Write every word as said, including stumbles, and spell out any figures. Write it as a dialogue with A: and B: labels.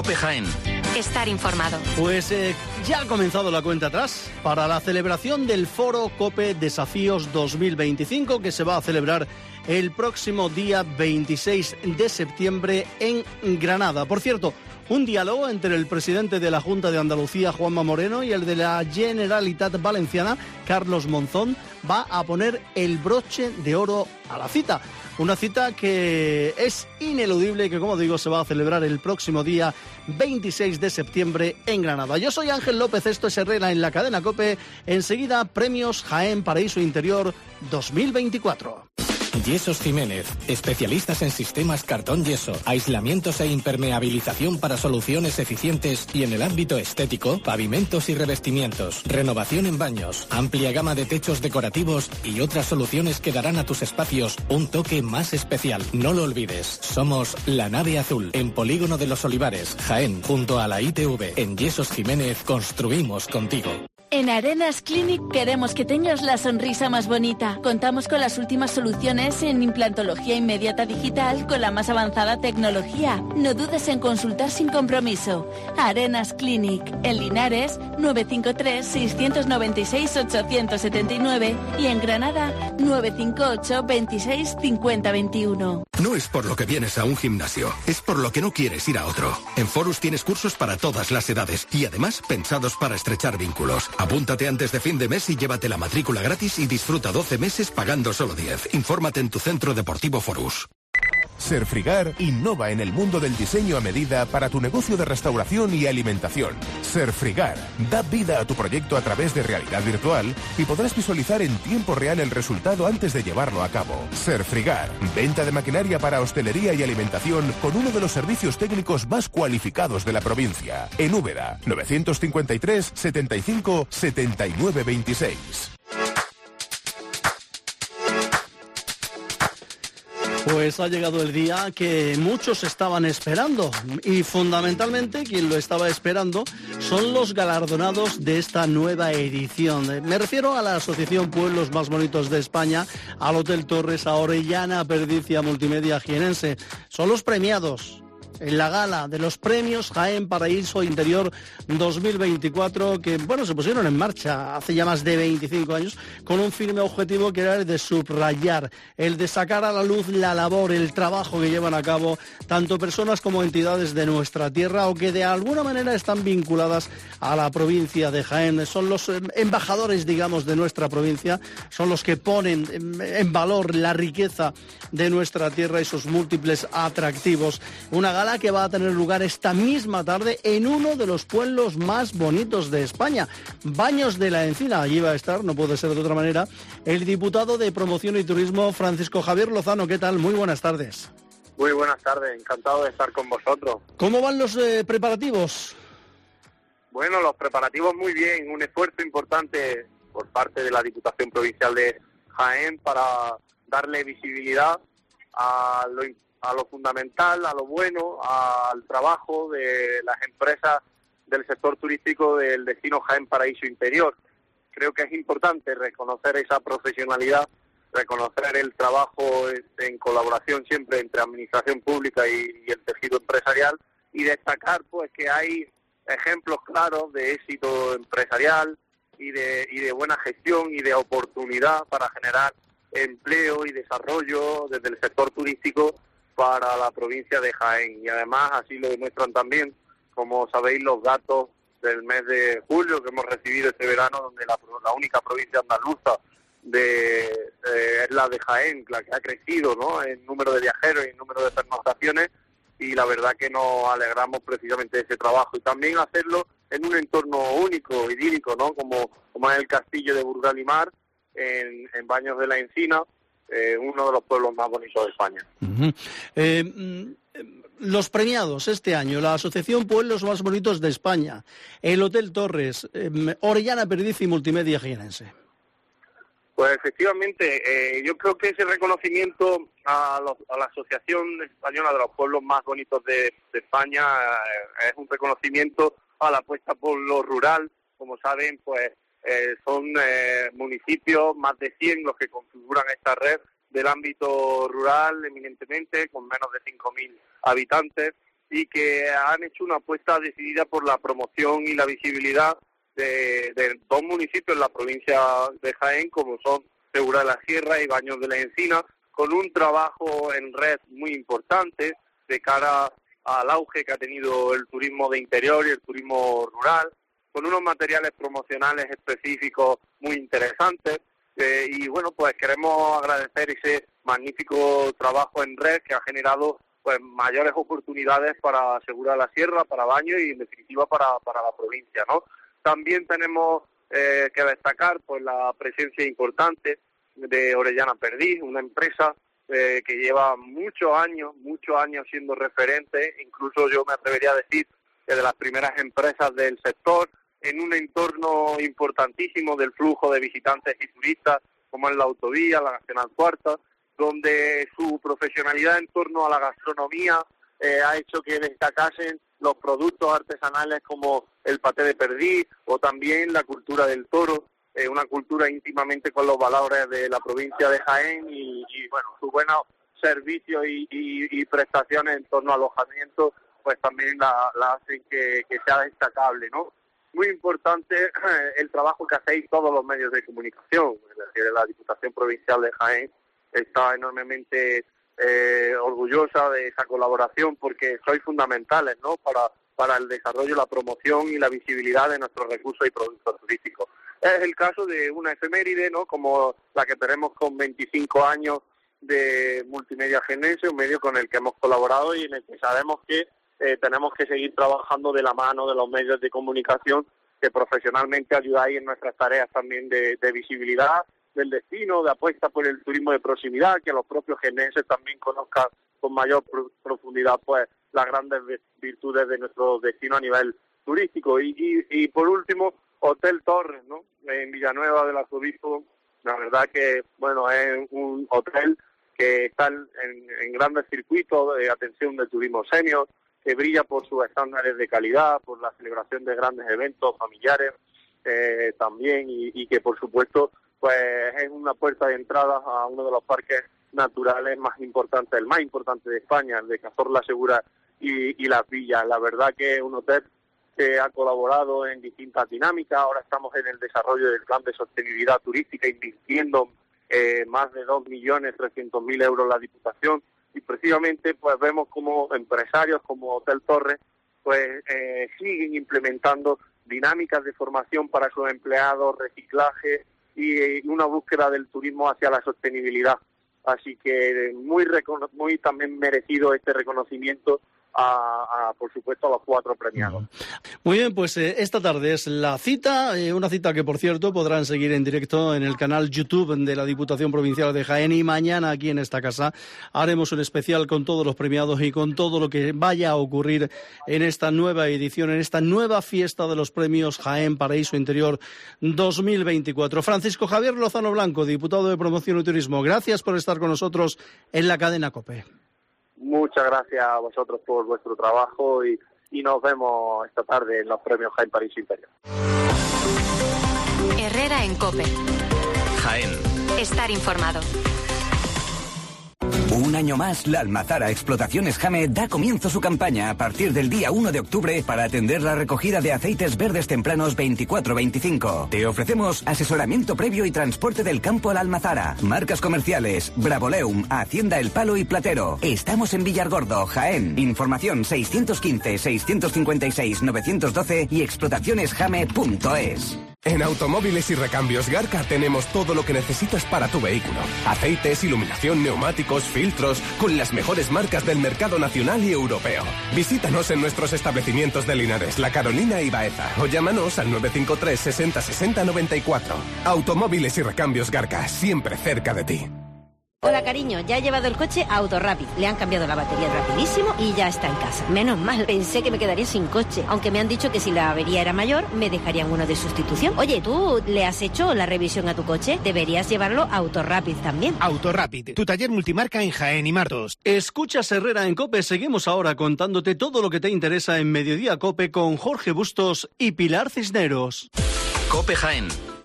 A: COPE Jaén.
B: Estar informado.
C: Pues eh, ya ha comenzado la cuenta atrás para la celebración del Foro COPE Desafíos dos mil veinticinco, que se va a celebrar el próximo día veintiséis de septiembre en Granada. Por cierto, un diálogo entre el presidente de la Junta de Andalucía, Juanma Moreno, y el de la Generalitat Valenciana, Carlos Monzón, va a poner el broche de oro a la cita. Una cita que es ineludible y que, como digo, se va a celebrar el próximo día veintiséis de septiembre en Granada. Yo soy Ángel López, esto es Herrera en la cadena COPE. Enseguida, Premios Jaén Paraíso Interior dos mil veinticuatro.
D: Yesos Jiménez, especialistas en sistemas cartón yeso, aislamientos e impermeabilización para soluciones eficientes y en el ámbito estético, pavimentos y revestimientos, renovación en baños, amplia gama de techos decorativos y otras soluciones que darán a tus espacios un toque más especial. No lo olvides, somos La Nave Azul, en Polígono de los Olivares, Jaén, junto a la I T V. En Yesos Jiménez construimos contigo.
E: En Arenas Clinic queremos que tengas la sonrisa más bonita. Contamos con las últimas soluciones en implantología inmediata digital con la más avanzada tecnología. No dudes en consultar sin compromiso. Arenas Clinic, en Linares, nueve cinco tres, seis nueve seis, ocho siete nueve y en Granada, nueve cinco ocho, veintiséis, cincuenta, veintiuno.
F: No es por lo que vienes a un gimnasio, es por lo que no quieres ir a otro. En Forus tienes cursos para todas las edades y además pensados para estrechar vínculos. Apúntate antes de fin de mes y llévate la matrícula gratis y disfruta doce meses pagando solo diez. Infórmate en tu centro deportivo Forus.
G: Serfrigar innova en el mundo del diseño a medida para tu negocio de restauración y alimentación. Serfrigar da vida a tu proyecto a través de realidad virtual y podrás visualizar en tiempo real el resultado antes de llevarlo a cabo. Serfrigar, venta de maquinaria para hostelería y alimentación con uno de los servicios técnicos más cualificados de la provincia. En Úbeda, nueve cinco tres, setenta y cinco, setenta y nueve veintiséis.
C: Pues ha llegado el día que muchos estaban esperando y fundamentalmente quien lo estaba esperando son los galardonados de esta nueva edición. Me refiero a la Asociación Pueblos Más Bonitos de España, al Hotel Torres, a Orellana Perdiz y a Multimedia Jienense. Son los premiados en la gala de los Premios Jaén Paraíso Interior dos mil veinticuatro, que bueno, se pusieron en marcha hace ya más de veinticinco años con un firme objetivo que era el de subrayar, el de sacar a la luz la labor, el trabajo que llevan a cabo tanto personas como entidades de nuestra tierra o que de alguna manera están vinculadas a la provincia de Jaén. Son los embajadores, digamos, de nuestra provincia, son los que ponen en valor la riqueza de nuestra tierra y sus múltiples atractivos. Una gala que va a tener lugar esta misma tarde en uno de los pueblos más bonitos de España, Baños de la Encina. Allí va a estar, no puede ser de otra manera, el diputado de Promoción y Turismo, Francisco Javier Lozano. ¿Qué tal? Muy buenas tardes.
H: Muy buenas tardes, encantado de estar con vosotros.
C: ¿Cómo van los eh, preparativos?
H: Bueno, los preparativos muy bien, un esfuerzo importante por parte de la Diputación Provincial de Jaén para darle visibilidad a lo importante, a lo fundamental, a lo bueno, al trabajo de las empresas del sector turístico del destino Jaén Paraíso Interior. Creo que es importante reconocer esa profesionalidad, reconocer el trabajo en colaboración siempre entre administración pública y, y el tejido empresarial y destacar pues que hay ejemplos claros de éxito empresarial y de, y de buena gestión y de oportunidad para generar empleo y desarrollo desde el sector turístico para la provincia de Jaén. Y además así lo demuestran también, como sabéis, los datos del mes de julio que hemos recibido este verano, donde la, la única provincia andaluza de, eh, es la de Jaén, la que ha crecido, ¿no?, en número de viajeros y en número de pernoctaciones, y la verdad que nos alegramos precisamente de ese trabajo. Y también hacerlo en un entorno único, idílico, ¿no?, como, como es el castillo de Burgalimar, en, en Baños de la Encina, Eh, uno de los pueblos más bonitos de España.
C: Uh-huh. Eh, los premiados este año, la Asociación Pueblos Más Bonitos de España, el Hotel Torres, eh, Orellana Perdiz y Multimedia Jienense.
H: Pues efectivamente, eh, yo creo que ese reconocimiento a, los, a la Asociación Española de los Pueblos Más Bonitos de, de España eh, es un reconocimiento a la apuesta por lo rural. Como saben, pues Eh, son eh, municipios, más de cien, los que configuran esta red del ámbito rural, eminentemente, con menos de cinco mil habitantes, y que han hecho una apuesta decidida por la promoción y la visibilidad de, de dos municipios en la provincia de Jaén, como son Segura de la Sierra y Baños de la Encina, con un trabajo en red muy importante de cara al auge que ha tenido el turismo de interior y el turismo rural, con unos materiales promocionales específicos muy interesantes. Eh, y bueno, pues queremos agradecer ese magnífico trabajo en red que ha generado pues mayores oportunidades para Segura de la Sierra, para Baños y en definitiva para, para la provincia, ¿no? También tenemos eh, que destacar pues la presencia importante de Orellana Perdiz, una empresa eh, que lleva muchos años, muchos años siendo referente, incluso yo me atrevería a decir que de las primeras empresas del sector, en un entorno importantísimo del flujo de visitantes y turistas, como es la autovía, la Nacional Cuarta, donde su profesionalidad en torno a la gastronomía eh, ha hecho que destacasen los productos artesanales como el paté de perdiz o también la cultura del toro, eh, una cultura íntimamente con los valores de la provincia de Jaén y, y bueno, sus buenos servicios y, y, y prestaciones en torno a alojamiento, pues también la, la hacen que, que sea destacable, ¿no? Muy importante el trabajo que hacéis todos los medios de comunicación, es decir, la Diputación Provincial de Jaén está enormemente eh, orgullosa de esa colaboración porque sois fundamentales, ¿no?, para, para el desarrollo, la promoción y la visibilidad de nuestros recursos y productos turísticos. Es el caso de una efeméride, ¿no?, como la que tenemos con veinticinco años de Multimedia Jiennense, un medio con el que hemos colaborado y en el que sabemos que eh, tenemos que seguir trabajando de la mano de los medios de comunicación que profesionalmente ayudáis en nuestras tareas también de, de visibilidad del destino, de apuesta por el turismo de proximidad, que los propios jiennenses también conozcan con mayor pro- profundidad pues las grandes virtudes de nuestro destino a nivel turístico. Y, y, y por último, Hotel Torres, ¿no?, en Villanueva del Arzobispo. La verdad que, bueno, es un hotel que está en, en grandes circuitos de atención del turismo senior, que brilla por sus estándares de calidad, por la celebración de grandes eventos familiares eh, también, y, y que, por supuesto, pues es una puerta de entrada a uno de los parques naturales más importantes, el más importante de España, el de Cazorla Segura y, y Las Villas. La verdad que es un hotel que ha colaborado en distintas dinámicas. Ahora estamos en el desarrollo del plan de sostenibilidad turística, invirtiendo eh, más de dos millones trescientos mil euros la Diputación, y precisamente pues vemos como empresarios como Hotel Torres pues eh, siguen implementando dinámicas de formación para sus empleados, reciclaje y una búsqueda del turismo hacia la sostenibilidad. Así que muy recono- muy también merecido este reconocimiento a, a, por supuesto, a los cuatro premiados.
C: Muy bien, pues eh, esta tarde es la cita, eh, una cita que, por cierto, podrán seguir en directo en el canal YouTube de la Diputación Provincial de Jaén, y mañana aquí en esta casa haremos un especial con todos los premiados y con todo lo que vaya a ocurrir en esta nueva edición, en esta nueva fiesta de los premios Jaén Paraíso Interior dos mil veinticuatro. Francisco Javier Lozano Blanco, diputado de Promoción y Turismo, gracias por estar con nosotros en la cadena COPE.
H: Muchas gracias a vosotros por vuestro trabajo y, y nos vemos esta tarde en los premios Jaén Paraíso Interior.
A: Herrera en COPE.
B: Jaén.
A: Estar informado.
B: Un año más, la Almazara Explotaciones Jame da comienzo su campaña a partir del día uno de octubre para atender la recogida de aceites verdes tempranos veinticuatro veinticinco. Te ofrecemos asesoramiento previo y transporte del campo a la Almazara. Marcas comerciales, Bravoleum, Hacienda El Palo y Platero. Estamos en Villargordo, Jaén. Información seiscientos quince, seiscientos cincuenta y seis, novecientos doce y explotaciones jame punto es.
G: En Automóviles y Recambios Garca tenemos todo lo que necesitas para tu vehículo. Aceites, iluminación, neumáticos, filtros, con las mejores marcas del mercado nacional y europeo. Visítanos en nuestros establecimientos de Linares, La Carolina y Baeza, o llámanos al nueve cinco tres sesenta sesenta noventa y cuatro. Automóviles y Recambios Garca, siempre cerca de ti.
I: Hola, cariño, ya he llevado el coche a Autorapid. Le han cambiado la batería rapidísimo y ya está en casa. Menos mal, pensé que me quedaría sin coche. Aunque me han dicho que si la avería era mayor, me dejarían uno de sustitución. Oye, ¿tú le has hecho la revisión a tu coche? Deberías llevarlo a Autorapid también.
J: Autorapid, tu taller multimarca en Jaén y Martos.
C: Escuchas Herrera en COPE. Seguimos ahora contándote todo lo que te interesa en Mediodía COPE con Jorge Bustos y Pilar Cisneros.
B: COPE Jaén.